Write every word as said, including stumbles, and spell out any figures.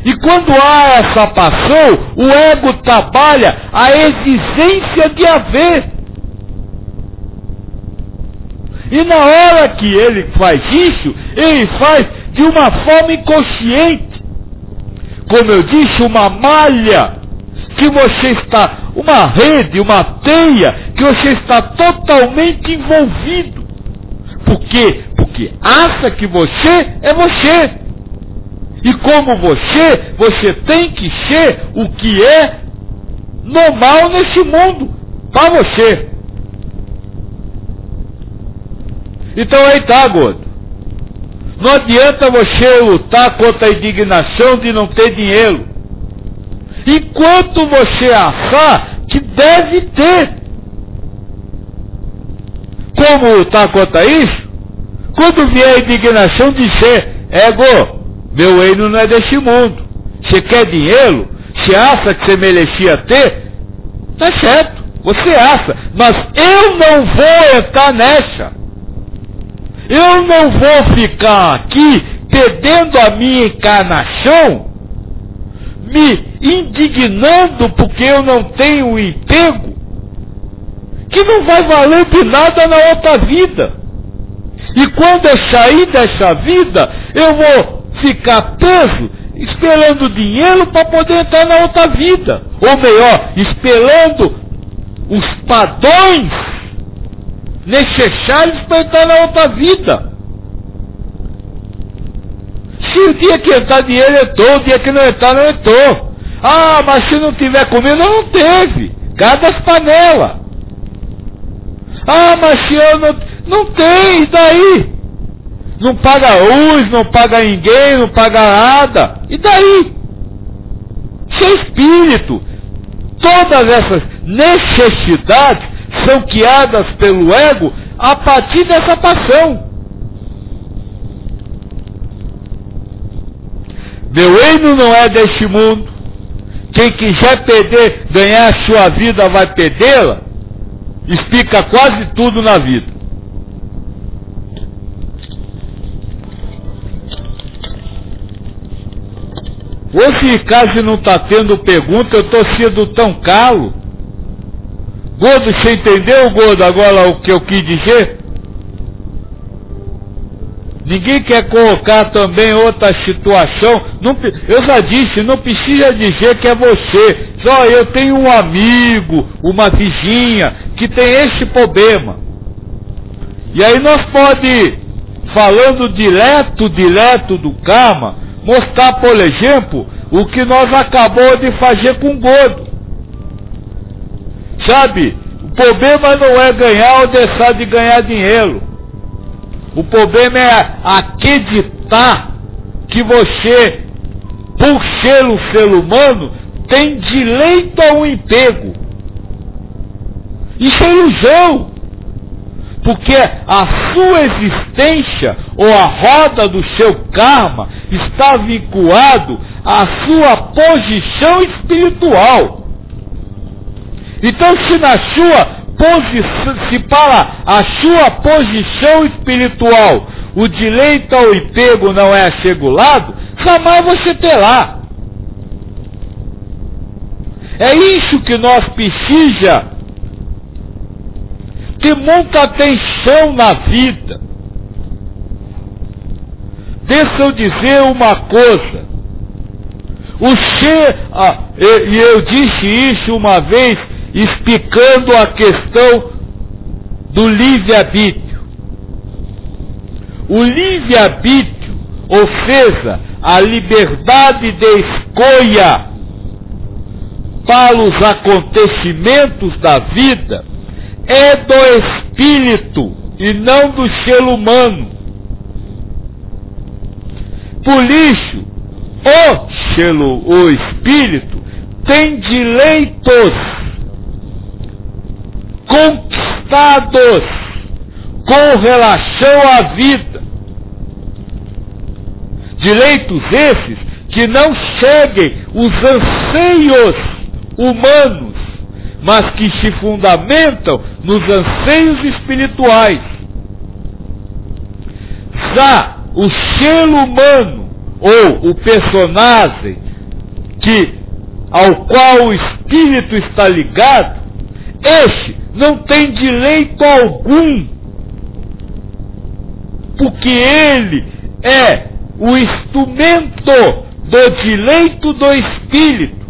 E quando há essa paixão, o ego trabalha a exigência de haver. E na hora que ele faz isso, ele faz de uma forma inconsciente. Como eu disse, uma malha que você está, uma rede, uma teia, que você está totalmente envolvido. Por quê? Porque acha que você é você. E como você, você tem que ser o que é normal nesse mundo, para você. Então aí tá, gordo. Não adianta você lutar contra a indignação de não ter dinheiro, enquanto você achar que deve ter. Como lutar contra isso? Quando vier a indignação, dizer: ego, meu reino não é deste mundo. Você quer dinheiro? Você acha que você merecia ter? Tá certo, você acha, mas eu não vou entrar nessa. Eu não vou ficar aqui perdendo a minha encarnação, me indignando porque eu não tenho um emprego que não vai valer de nada na outra vida. E quando eu sair dessa vida, eu vou ficar preso esperando dinheiro para poder entrar na outra vida. Ou melhor, esperando os padrões necessários para entrar na outra vida. Se o dia que entrar dinheiro entrou, o dia que não entrar não entrou. Ah, mas se não tiver comida, não teve. Cada as panelas. Ah, mas se eu não... Não tem, e daí? Não paga luz, não paga ninguém, não paga nada. E daí? Seu espírito. Todas essas necessidades são criadas pelo ego a partir dessa paixão. Meu reino não é deste mundo. Quem quiser perder, ganhar a sua vida, vai perdê-la. Explica quase tudo na vida. Ou se caso não está tendo pergunta, eu estou sendo tão calo. Gordo, você entendeu, Gordo, agora o que eu quis dizer? Ninguém quer colocar também outra situação. Não, eu já disse, não precisa dizer que é você. Só eu tenho um amigo, uma vizinha, que tem esse problema. E aí nós pode, falando direto, direto do karma, mostrar, por exemplo, o que nós acabamos de fazer com o Gordo. Sabe, o problema não é ganhar ou deixar de ganhar dinheiro. O problema é acreditar que você, por ser um ser humano, tem direito a um emprego. Isso é ilusão. Porque a sua existência, ou a roda do seu karma, está vinculado à sua posição espiritual. Então, se na sua posição, se para a sua posição espiritual o direito ao emprego não é assegurado, jamais você terá. É isso que nós precisamos ter muita atenção na vida. Deixa eu dizer uma coisa. O ser, ah, e eu disse isso uma vez, explicando a questão do livre-arbítrio. O livre-arbítrio, ou seja, a liberdade de escolha para os acontecimentos da vida, é do espírito e não do ser humano. Por isso, o ser, o espírito tem direitos conquistados com relação à vida. Direitos esses que não seguem os anseios humanos, mas que se fundamentam nos anseios espirituais. Já o ser humano, ou o personagem, que, ao qual o espírito está ligado, este não tem direito algum, porque ele é o instrumento do direito do espírito.